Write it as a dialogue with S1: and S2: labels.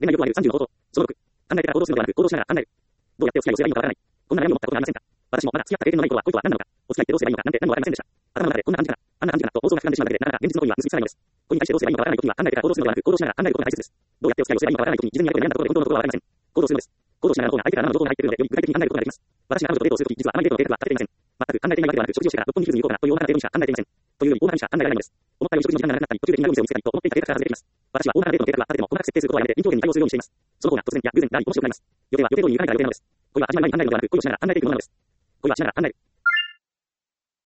S1: 恋愛欲を挙げる30の方法。その6、考えてから行動するのではなく、行動しながら考える。どうやってお付き合いをすればいいのかわからない。こんな悩みを持ったことはありませんか？私もまだ付き合った経験のない頃は恋とは何なのか、お付き合いってどうすればいいのかなんて何もわかりませんでした。頭の中でこんな感じかな、あんな感じかなと想像が膨らんでしまうだけで、なかなか現実の恋には結びつかないのです。恋に対してどうすればいいのかわからない時には考えてから行動するのではなく、行動しながら考えることが大切です。どうやってお付き合いをすればいいのかわからない時に自分にやることで悩んだところで本当のところはわかりません。行動するのです。行動しながらの方が相手から何の情報が入っているので、より具体的に考えることができます。私が彼女とデートをするとき、実はあまりデートの計画は立てていません。全く考えていないわけではなく、食事をしてから六本木ヒルズに行こうかなという大まかな程度にしか考えていません。というより大まかにしか考えられないのです。思ったより食事の時間が長くなったり、途中で気になる店を見つけたりと思っていた計画から外れてきます。私は大まかなデートの計画は立てても細かく設定することはやめて臨機応変に対応するようにしています。その方が突然や偶然になり面白くなります。予定は予定通りに行かないから予定なのです。恋は始まる前に考えるのではなく、恋をしながら考えていくものなのです。恋はしながら考える。